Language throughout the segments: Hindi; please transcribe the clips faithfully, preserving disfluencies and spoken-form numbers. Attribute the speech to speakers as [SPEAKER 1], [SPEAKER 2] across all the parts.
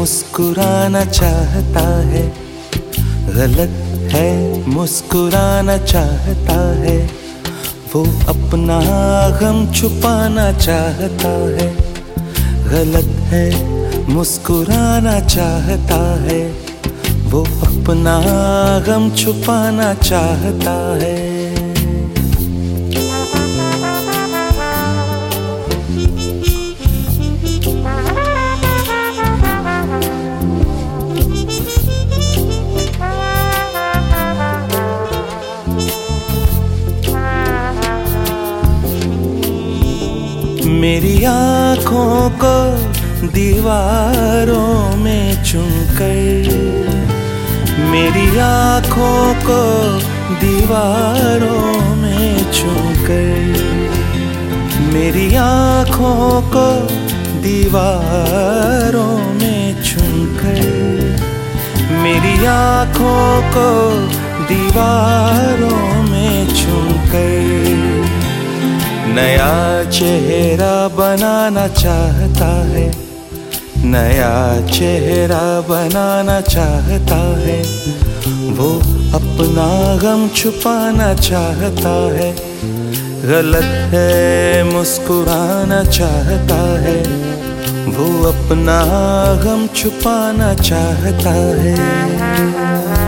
[SPEAKER 1] मुस्कुराना चाहता है, गलत है मुस्कुराना चाहता है। वो अपना गम छुपाना चाहता है, गलत है मुस्कुराना चाहता है। वो अपना गम छुपाना चाहता है। मेरी आँखों को दीवारों में चुनकर, मेरी आँखों को दीवारों में चुनकर, मेरी आँखों को दीवारों में चुनकर, मेरी आँखों को दीवारों में चुनकर नया चेहरा बनाना चाहता है, नया चेहरा बनाना चाहता है। वो अपना गम छुपाना चाहता है, गलत है मुस्कुराना चाहता है। वो अपना गम छुपाना चाहता है।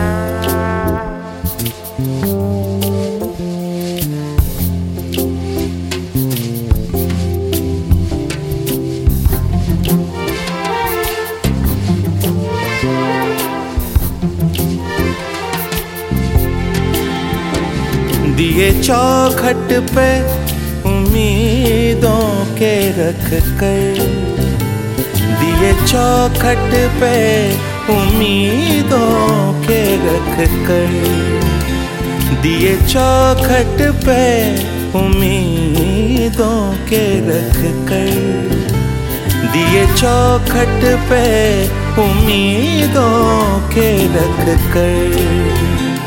[SPEAKER 1] दिए चौखट पे उम्मीदों के रख कर, दिए चौखट पे उम्मीदों के रख कर, दिए चौखट पे उम्मीदों के रख कर, दिए चौखट पे उम्मीदों के रख कर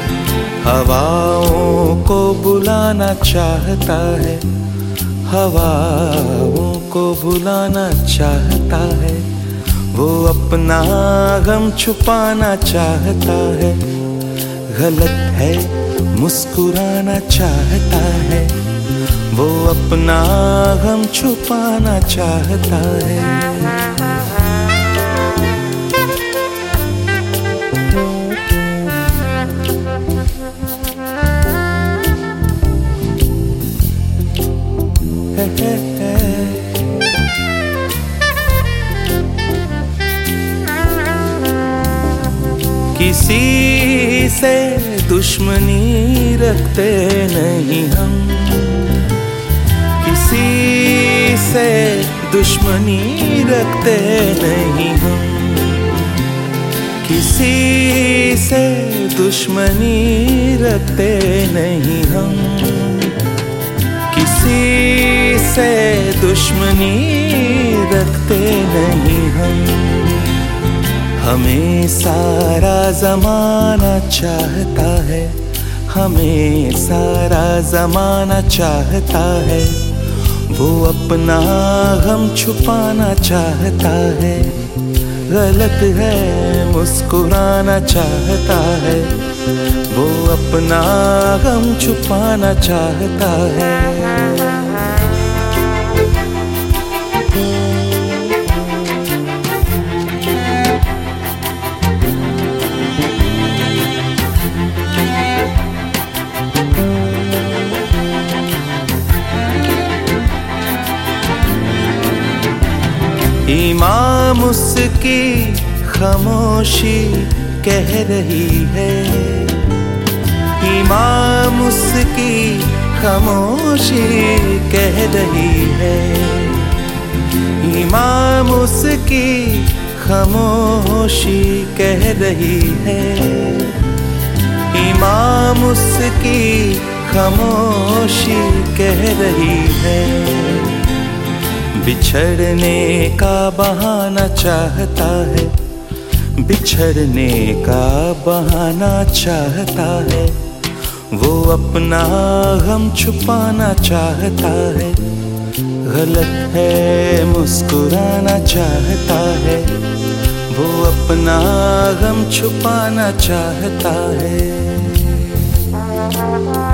[SPEAKER 1] हवाओं को बुलाना चाहता है, हवाओं को बुलाना चाहता है। वो अपना गम छुपाना चाहता है, गलत है मुस्कुराना चाहता है। वो अपना गम छुपाना चाहता है। किसी से दुश्मनी रखते नहीं हम, किसी से दुश्मनी रखते नहीं हम, किसी से दुश्मनी रखते नहीं हम, किसी से दुश्मनी रखते नहीं हम। हमें सारा ज़माना चाहता है, हमें सारा ज़माना चाहता है। वो अपना गम छुपाना चाहता है, गलत है मुस्कुराना चाहता है। वो अपना गम छुपाना चाहता है। इमाम उसकी खामोशी कह रही है, इमाम उसकी खामोशी कह रही है, इमाम उसकी खामोशी कह रही है, इमाम उसकी खामोशी कह रही है। बिछड़ने का बहाना चाहता है, बिछड़ने का बहाना चाहता है। वो अपना गम छुपाना चाहता है, गलत है मुस्कुराना चाहता है। वो अपना गम छुपाना चाहता है।